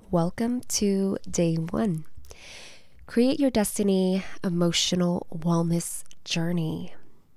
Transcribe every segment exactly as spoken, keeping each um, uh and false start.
Welcome to day one. Create your destiny emotional wellness journey.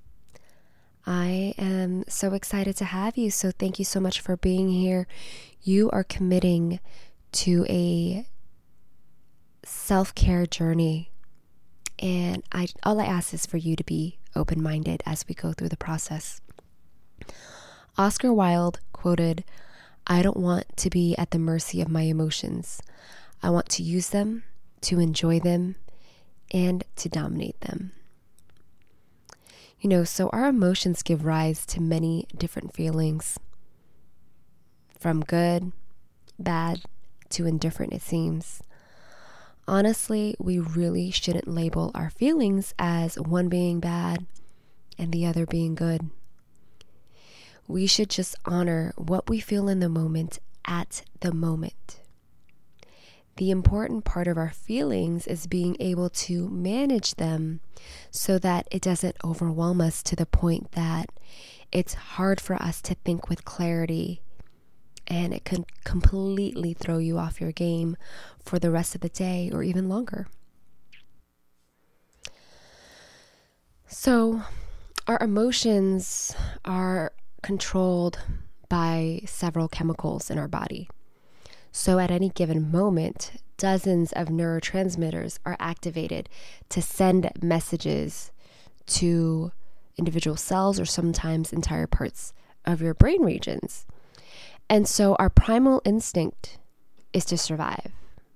I am so excited to have you. So thank you so much for being here. You are committing to a self-care journey. And I all I ask is for you to be open-minded as we go through the process. Oscar Wilde quoted, "I don't want to be at the mercy of my emotions. I want to use them, to enjoy them, and to dominate them." You know, so our emotions give rise to many different feelings, from good, bad, to indifferent, it seems. Honestly, we really shouldn't label our feelings as one being bad and the other being good. We should just honor what we feel in the moment at the moment. The important part of our feelings is being able to manage them so that it doesn't overwhelm us to the point that it's hard for us to think with clarity and it can completely throw you off your game for the rest of the day or even longer. So, our emotions are controlled by several chemicals in our body. So at any given moment, dozens of neurotransmitters are activated to send messages to individual cells or sometimes entire parts of your brain regions. And so our primal instinct is to survive.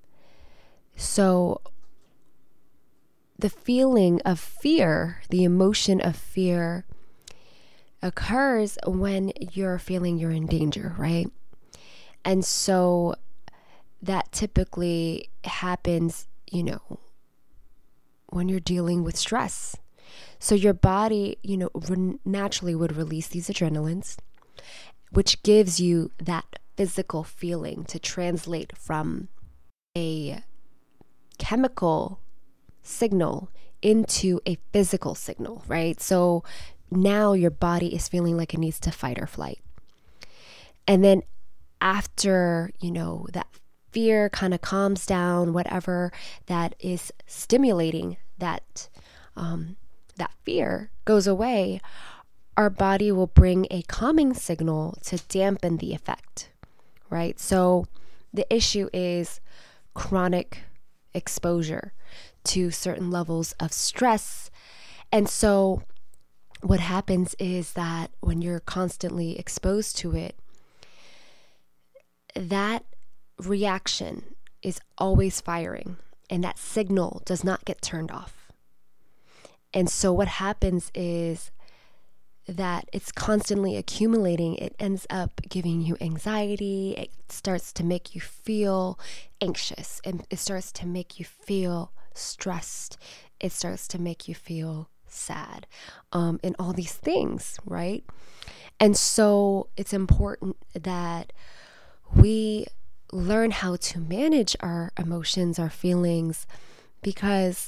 So the feeling of fear, the emotion of fear, occurs when you're feeling you're in danger, right? And so that typically happens, you know, when you're dealing with stress. So your body, you know, re- naturally would release these adrenalines, which gives you that physical feeling to translate from a chemical signal into a physical signal, right? So now your body is feeling like it needs to fight or flight. And then after, you know, that fear kind of calms down, whatever that is stimulating that um, that fear goes away, our body will bring a calming signal to dampen the effect, right? So the issue is chronic exposure to certain levels of stress. And so what happens is that when you're constantly exposed to it, that reaction is always firing and that signal does not get turned off. And so what happens is that it's constantly accumulating. It ends up giving you anxiety. It starts to make you feel anxious, and it starts to make you feel stressed. It starts to make you feel sad, um, and all these things, right? And so it's important that we learn how to manage our emotions, our feelings, because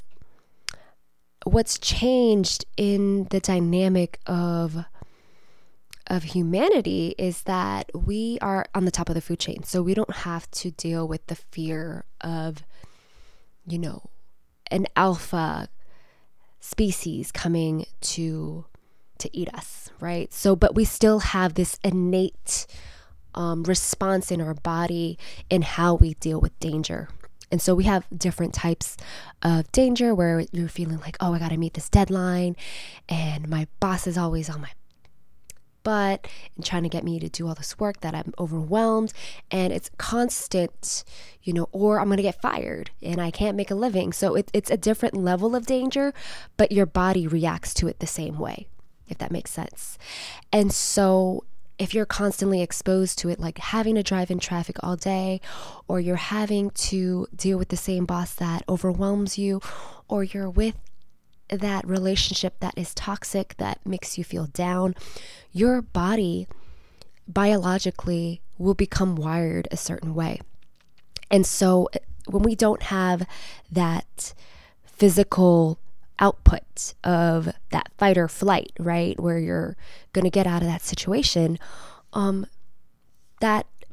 what's changed in the dynamic of of humanity is that we are on the top of the food chain. So we don't have to deal with the fear of, you know, an alpha species coming to to eat us, right? So, but we still have this innate um, response in our body in how we deal with danger. And so we have different types of danger where you're feeling like, oh, I got to meet this deadline and my boss is always on my butt and trying to get me to do all this work that I'm overwhelmed, and it's constant, you know, or I'm going to get fired and I can't make a living. So it, it's a different level of danger, but your body reacts to it the same way, if that makes sense. And so if you're constantly exposed to it, like having to drive in traffic all day, or you're having to deal with the same boss that overwhelms you, or you're with that relationship that is toxic, that makes you feel down, your body biologically will become wired a certain way. And so when we don't have that physical output of that fight or flight, right, where you're going to get out of that situation, um, that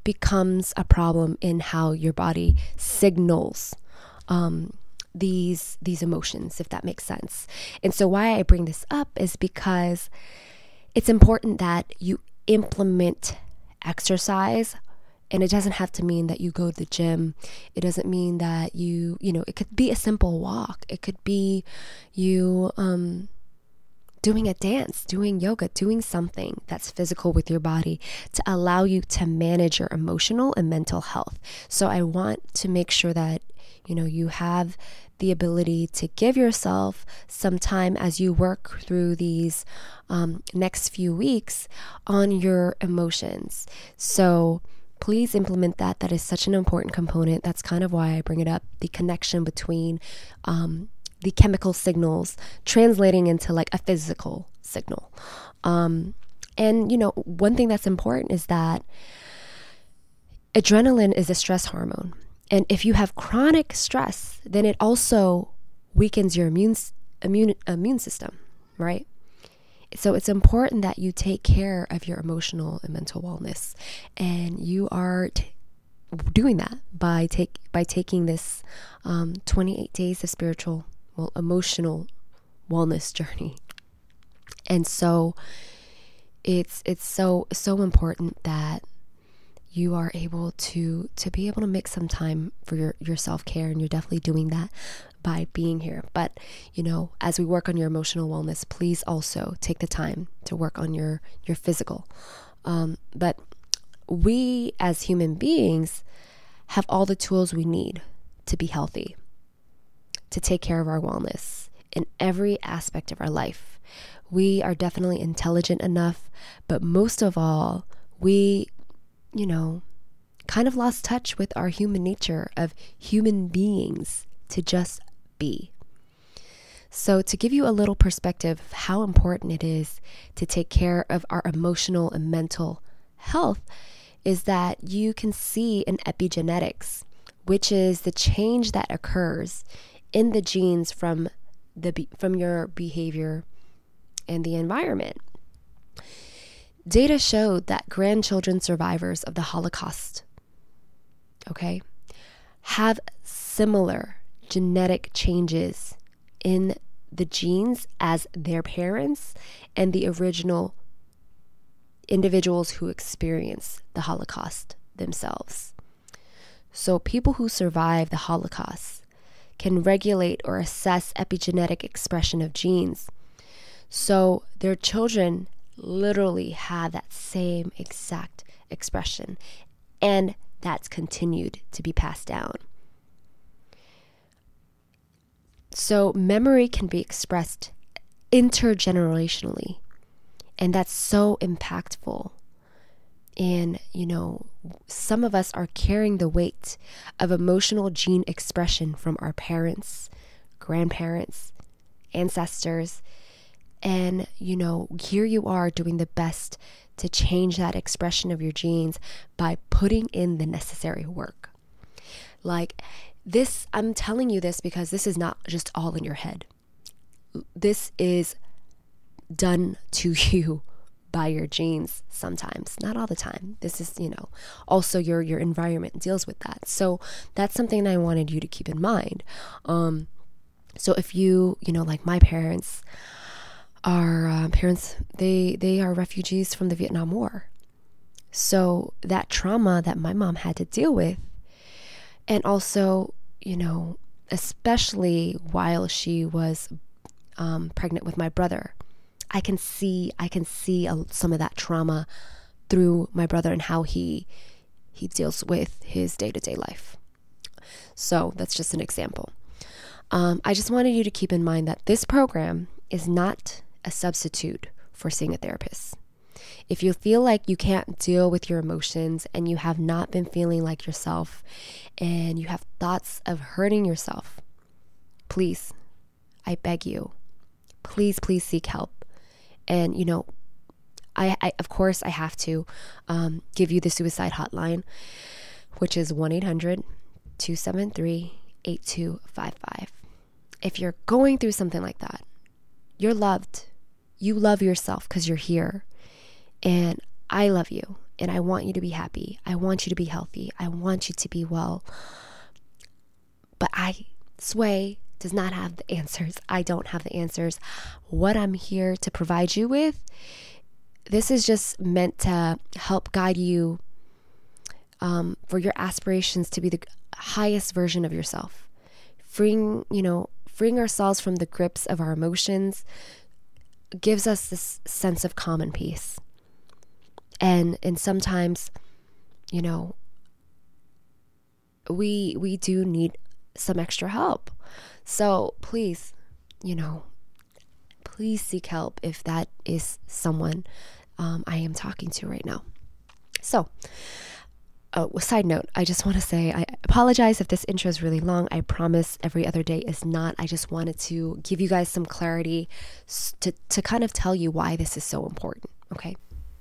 becomes a problem in how your body signals um, these these emotions, if that makes sense. And so why I bring this up is because it's important that you implement exercise. And it doesn't have to mean that you go to the gym. It doesn't mean that you, you know, it could be a simple walk. It could be you um, doing a dance, doing yoga, doing something that's physical with your body to allow you to manage your emotional and mental health. So I want to make sure that, you know, you have the ability to give yourself some time as you work through these um, next few weeks on your emotions. So please implement that. That is such an important component. That's kind of why I bring it up. The connection between um, the chemical signals translating into like a physical signal. Um, and, you know, one thing that's important is that adrenaline is a stress hormone. And if you have chronic stress, then it also weakens your immune immune immune system, right? So it's important that you take care of your emotional and mental wellness, and you are t- doing that by take by taking this um, twenty-eight days of spiritual, well, emotional wellness journey. And so it's it's so so important that you are able to to be able to make some time for your, your self-care, and you're definitely doing that by being here. But, you know, as we work on your emotional wellness, please also take the time to work on your, your physical. Um, but we as human beings have all the tools we need to be healthy, to take care of our wellness in every aspect of our life. We are definitely intelligent enough, but most of all, we, you know, kind of lost touch with our human nature of human beings to just be. So to give you a little perspective of how important it is to take care of our emotional and mental health is that you can see in epigenetics, which is the change that occurs in the genes from the from your behavior and the environment. Data showed that grandchildren survivors of the Holocaust, okay, have similar genetic changes in the genes as their parents and the original individuals who experienced the Holocaust themselves. So people who survive the Holocaust can regulate or assess epigenetic expression of genes. So their children literally have that same exact expression, and that's continued to be passed down. So memory can be expressed intergenerationally, and that's so impactful. And, you know, some of us are carrying the weight of emotional gene expression from our parents, grandparents, ancestors. And, you know, here you are doing the best to change that expression of your genes by putting in the necessary work. Like this, I'm telling you this because this is not just all in your head. This is done to you by your genes sometimes, not all the time. This is, you know, also your, your environment deals with that. So that's something I wanted you to keep in mind. Um, so if you, you know, like my parents, Our uh, parents, they, they are refugees from the Vietnam War. So that trauma that my mom had to deal with, and also, you know, especially while she was um, pregnant with my brother, I can see, I can see a, some of that trauma through my brother and how he, he deals with his day-to-day life. So that's just an example. Um, I just wanted you to keep in mind that this program is not a substitute for seeing a therapist. If you feel like you can't deal with your emotions and you have not been feeling like yourself and you have thoughts of hurting yourself, please, I beg you, please, please seek help. And, you know, I, I of course, I have to um, give you the suicide hotline, which is one eight hundred two seven three eight two five five. If you're going through something like that, you're loved. You love yourself because you're here. And I love you. And I want you to be happy. I want you to be healthy. I want you to be well. But I, Sway, does not have the answers. I don't have the answers. What I'm here to provide you with, this is just meant to help guide you um, for your aspirations to be the highest version of yourself. Freeing, you know, freeing ourselves from the grips of our emotions gives us this sense of calm and peace. And and sometimes, you know, we we do need some extra help. So please, you know, please seek help if that is someone um, I am talking to right now. So, uh, side note, I just want to say I apologize if this intro is really long. I promise every other day is not. I just wanted to give you guys some clarity to, to kind of tell you why this is so important, okay?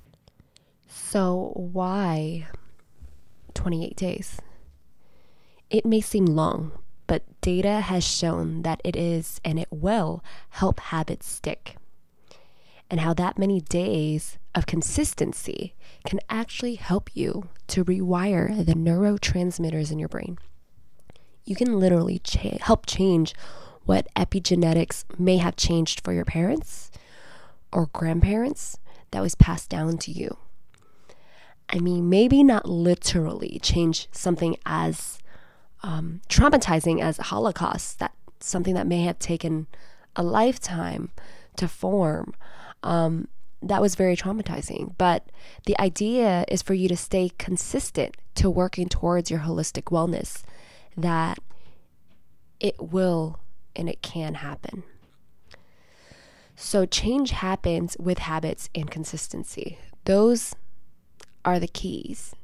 So why twenty-eight days? It may seem long, but data has shown that it is and it will help habits stick. And how that many days of consistency can actually help you to rewire the neurotransmitters in your brain. You can literally cha- help change what epigenetics may have changed for your parents or grandparents that was passed down to you. I mean, maybe not literally change something as um, traumatizing as a Holocaust, that something that may have taken a lifetime to form. Um, that was very traumatizing. But the idea is for you to stay consistent to working towards your holistic wellness, that it will and it can happen. So change happens with habits and consistency. Those are the keys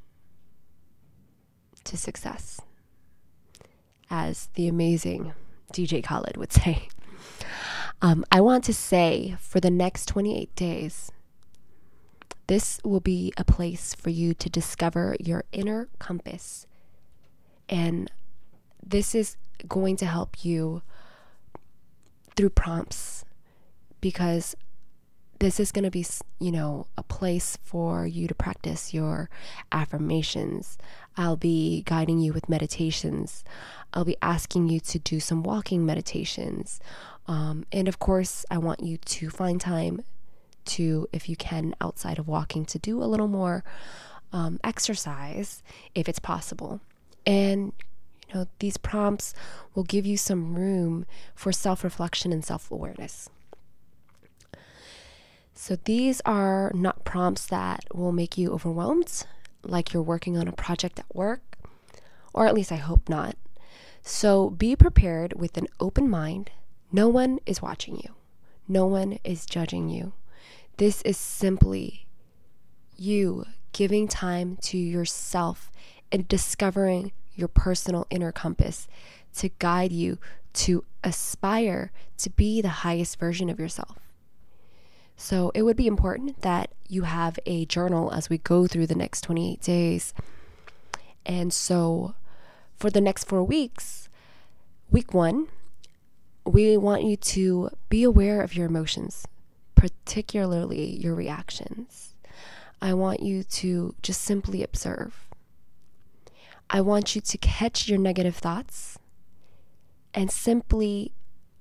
to success, as the amazing D J Khaled would say. Um, I want to say for the next twenty-eight days, this will be a place for you to discover your inner compass. And this is going to help you through prompts, because this is going to be, you know, a place for you to practice your affirmations. I'll be guiding you with meditations. I'll be asking you to do some walking meditations. Um, and of course, I want you to find time to, if you can, outside of walking, to do a little more um, exercise if it's possible. And, you know, these prompts will give you some room for self-reflection and self-awareness. So these are not prompts that will make you overwhelmed, like you're working on a project at work, or at least I hope not. So be prepared with an open mind. No one is watching you. No one is judging you. This is simply you giving time to yourself and discovering your personal inner compass to guide you to aspire to be the highest version of yourself. So it would be important that you have a journal as we go through the next twenty-eight days. And so for the next four weeks, week one, we want you to be aware of your emotions, particularly your reactions. I want you to just simply observe. I want you to catch your negative thoughts and simply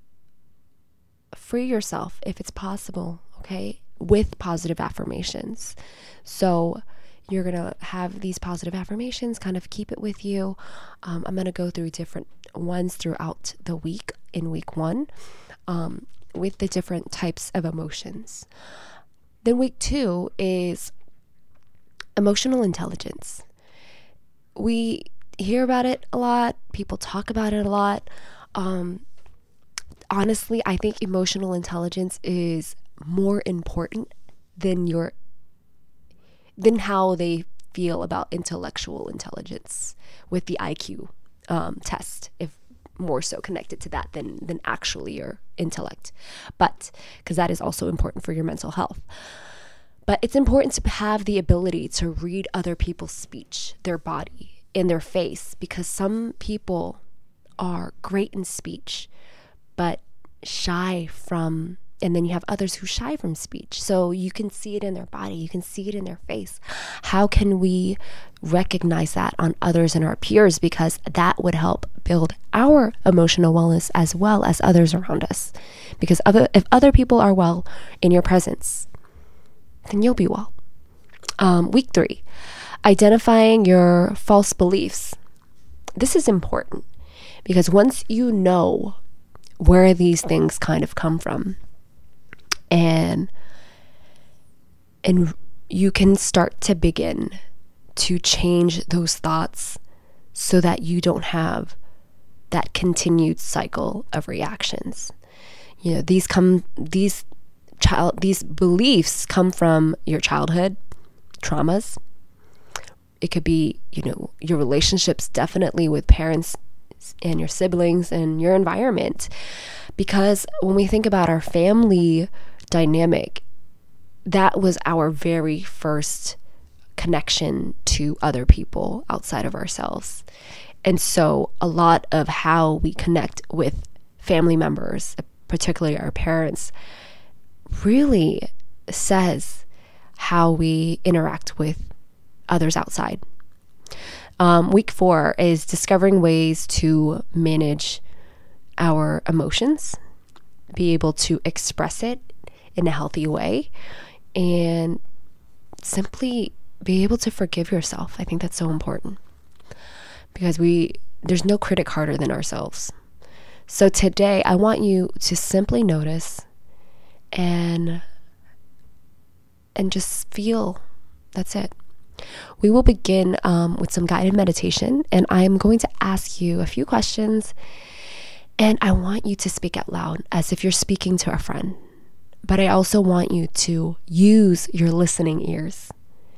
free yourself if it's possible, okay, with positive affirmations. So you're going to have these positive affirmations, kind of keep it with you. Um, I'm going to go through different ones throughout the week in week one um, with the different types of emotions. Then week two is emotional intelligence. We hear about it a lot. People talk about it a lot. Um, honestly, I think emotional intelligence is more important than your than how they feel about intellectual intelligence with the I Q um, test, if more so connected to that than than actually your intellect. But because that is also important for your mental health. But it's important to have the ability to read other people's speech, their body, in their face, because some people are great in speech, but shy from And then you have others who shy from speech. So you can see it in their body. You can see it in their face. How can we recognize that on others and our peers? Because that would help build our emotional wellness as well as others around us. Because other, if other people are well in your presence, then you'll be well. Um, week three, identifying your false beliefs. This is important because once you know where these things kind of come from, and and you can start to begin to change those thoughts so that you don't have that continued cycle of reactions. You know, these come these child these beliefs come from your childhood traumas. It could be, you know, your relationships, definitely with parents and your siblings and your environment. Because when we think about our family dynamic, that was our very first connection to other people outside of ourselves. And so a lot of how we connect with family members, particularly our parents, really says how we interact with others outside. Um, week four is discovering ways to manage our emotions, be able to express it in a healthy way, and simply be able to forgive yourself. I think that's so important because we there's no critic harder than ourselves. So today I want you to simply notice and and just feel. That's it. We will begin um, with some guided meditation, and I'm going to ask you a few questions, and I want you to speak out loud as if you're speaking to a friend. But I also want you to use your listening ears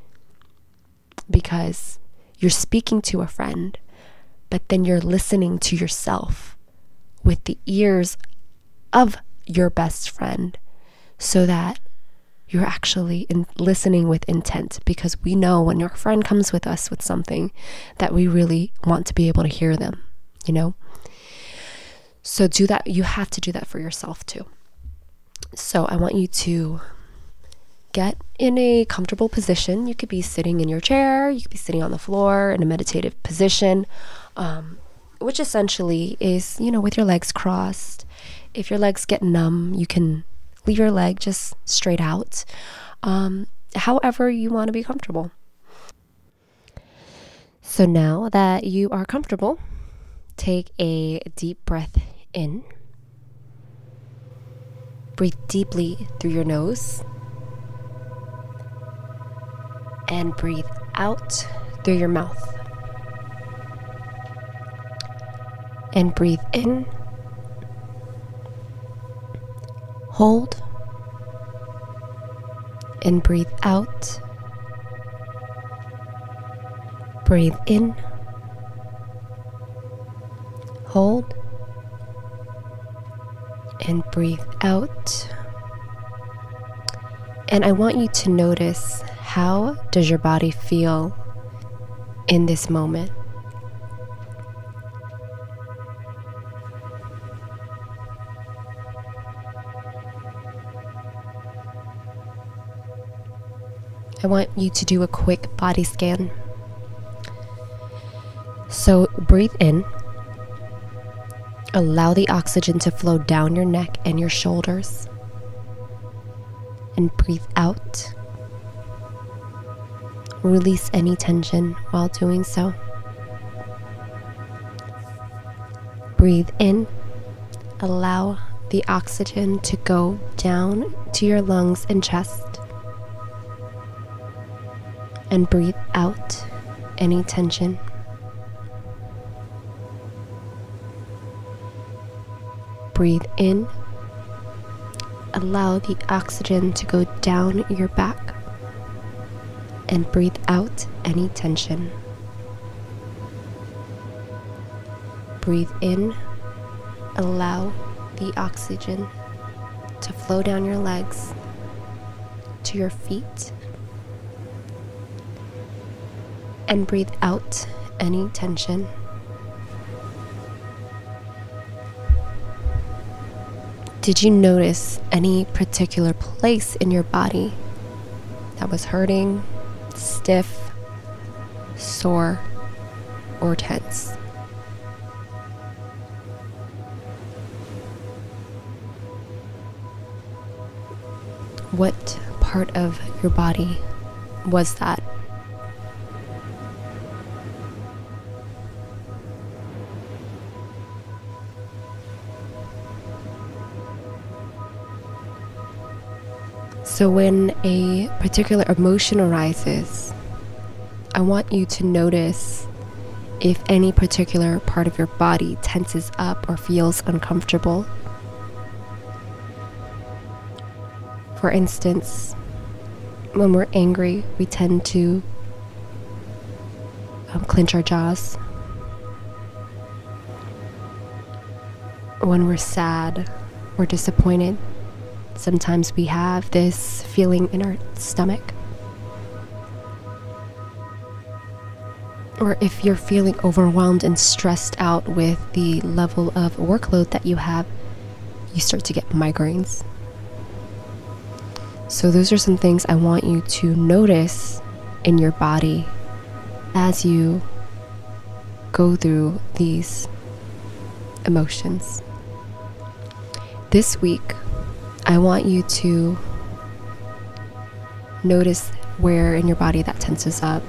because you're speaking to a friend, but then you're listening to yourself with the ears of your best friend so that you're actually in listening with intent, because we know when your friend comes with us with something that we really want to be able to hear them, you know? So do that. You have to do that for yourself too. So I want you to get in a comfortable position. You could be sitting in your chair. You could be sitting on the floor in a meditative position, um, which essentially is, you know, with your legs crossed. If your legs get numb, you can leave your leg just straight out. Um, however you want to be comfortable. So now that you are comfortable, take a deep breath in. Breathe deeply through your nose. And breathe out through your mouth. And breathe in. Hold. And breathe out. Breathe in. Hold. And breathe out. And I want you to notice, how does your body feel in this moment? I want you to do a quick body scan. So breathe in. Allow the oxygen to flow down your neck and your shoulders. And breathe out. Release any tension while doing so. Breathe in. Allow the oxygen to go down to your lungs and chest. And breathe out any tension. Breathe in. Allow the oxygen to go down your back. And breathe out any tension. Breathe in. Allow the oxygen to flow down your legs to your feet. And breathe out any tension. Did you notice any particular place in your body that was hurting, stiff, sore, or tense? What part of your body was that? So when a particular emotion arises, I want you to notice if any particular part of your body tenses up or feels uncomfortable. For instance, when we're angry, we tend to um, clench our jaws. When we're sad or disappointed, sometimes we have this feeling in our stomach. Or if you're feeling overwhelmed and stressed out with the level of workload that you have, you start to get migraines. So those are some things I want you to notice in your body as you go through these emotions. This week, I want you to notice where in your body that tenses up.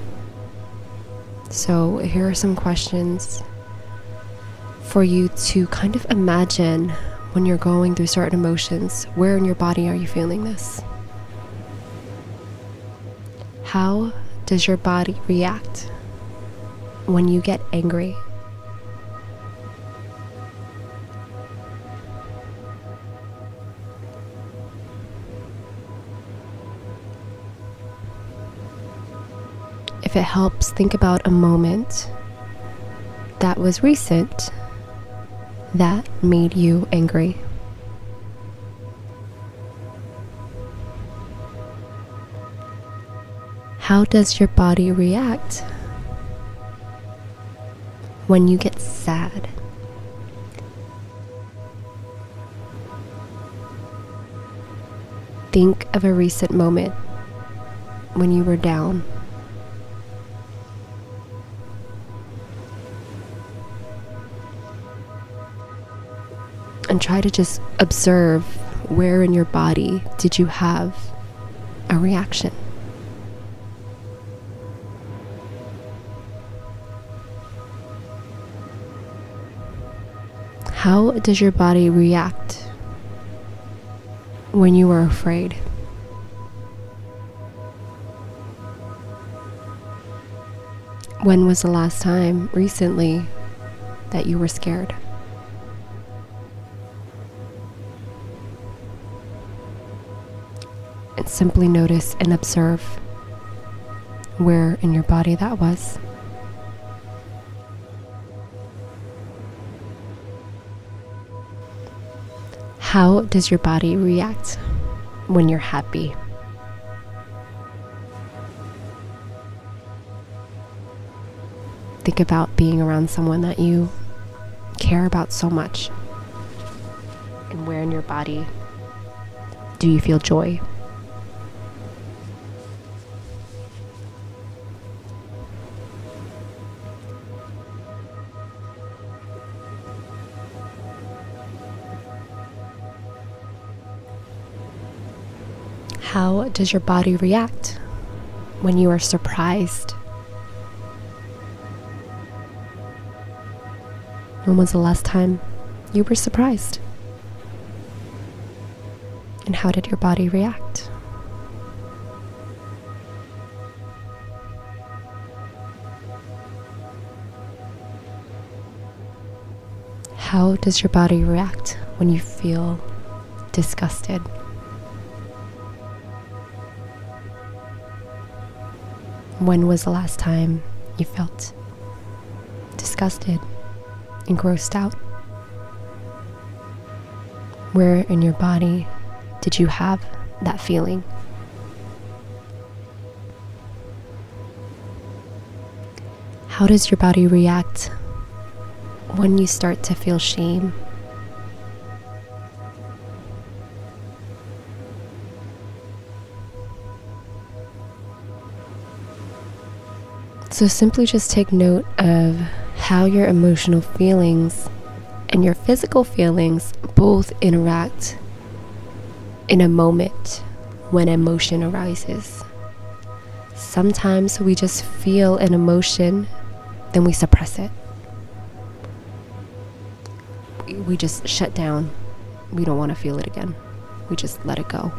So here are some questions for you to kind of imagine when you're going through certain emotions. Where in your body are you feeling this? How does your body react when you get angry? If it helps, think about a moment that was recent that made you angry. How does your body react when you get sad? Think of a recent moment when you were down. And try to just observe where in your body did you have a reaction. How does your body react when you are afraid? When was the last time recently that you were scared? And simply notice and observe where in your body that was. How does your body react when you're happy? Think about being around someone that you care about so much. And where in your body do you feel joy? How does your body react when you are surprised? When was the last time you were surprised? And how did your body react? How does your body react when you feel disgusted? When was the last time you felt disgusted and grossed out? Where in your body did you have that feeling? How does your body react when you start to feel shame? So simply just take note of how your emotional feelings and your physical feelings both interact in a moment when emotion arises. Sometimes we just feel an emotion, then we suppress it. We just shut down. We don't want to feel it again. We just let it go.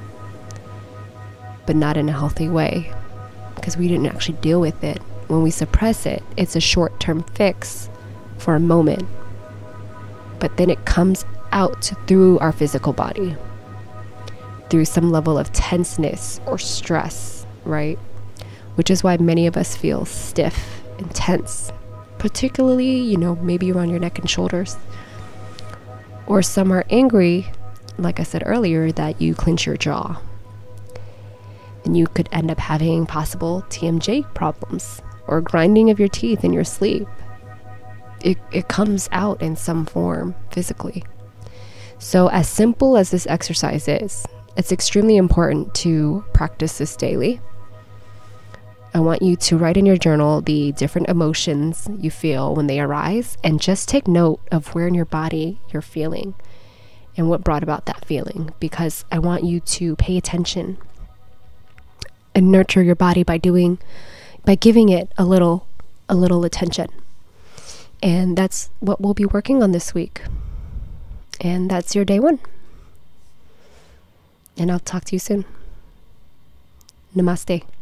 But not in a healthy way, because we didn't actually deal with it. When we suppress it, it's a short-term fix for a moment. But then it comes out through our physical body, through some level of tenseness or stress, right? Which is why many of us feel stiff and tense, particularly, you know, maybe around your neck and shoulders. Or some are angry, like I said earlier, that you clench your jaw. And you could end up having possible T M J problems or grinding of your teeth in your sleep. It, it comes out in some form physically. So as simple as this exercise is, it's extremely important to practice this daily. I want you to write in your journal the different emotions you feel when they arise, and just take note of where in your body you're feeling and what brought about that feeling, because I want you to pay attention and nurture your body by doing, by giving it a little, a little attention. And that's what we'll be working on this week. And that's your day one. And I'll talk to you soon. Namaste.